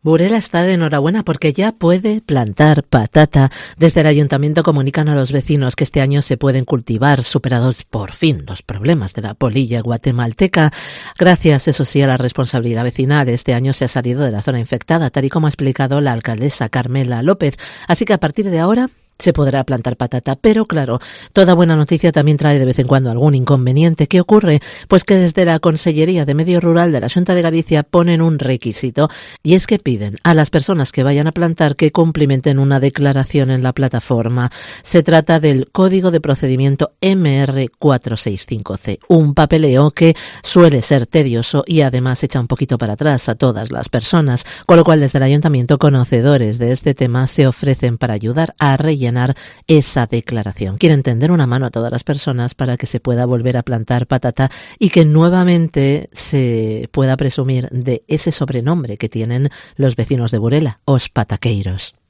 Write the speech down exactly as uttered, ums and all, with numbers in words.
Burela está de enhorabuena porque ya puede plantar patata. Desde el ayuntamiento comunican a los vecinos que este año se pueden cultivar, superados por fin los problemas de la polilla guatemalteca. Gracias, eso sí, a la responsabilidad vecinal, este año se ha salido de la zona infectada, tal y como ha explicado la alcaldesa Carmela López. Así que a partir de ahora se podrá plantar patata, pero claro, toda buena noticia también trae de vez en cuando algún inconveniente. ¿Qué ocurre? Pues que desde la Consellería de Medio Rural de la Xunta de Galicia ponen un requisito, y es que piden a las personas que vayan a plantar que cumplimenten una declaración en la plataforma. Se trata del Código de Procedimiento M R cuatrocientos sesenta y cinco C, un papeleo que suele ser tedioso y además echa un poquito para atrás a todas las personas, con lo cual desde el Ayuntamiento, conocedores de este tema, se ofrecen para ayudar a rellenar llenar esa declaración. Quieren tender una mano a todas las personas para que se pueda volver a plantar patata y que nuevamente se pueda presumir de ese sobrenombre que tienen los vecinos de Burela, os pataqueiros.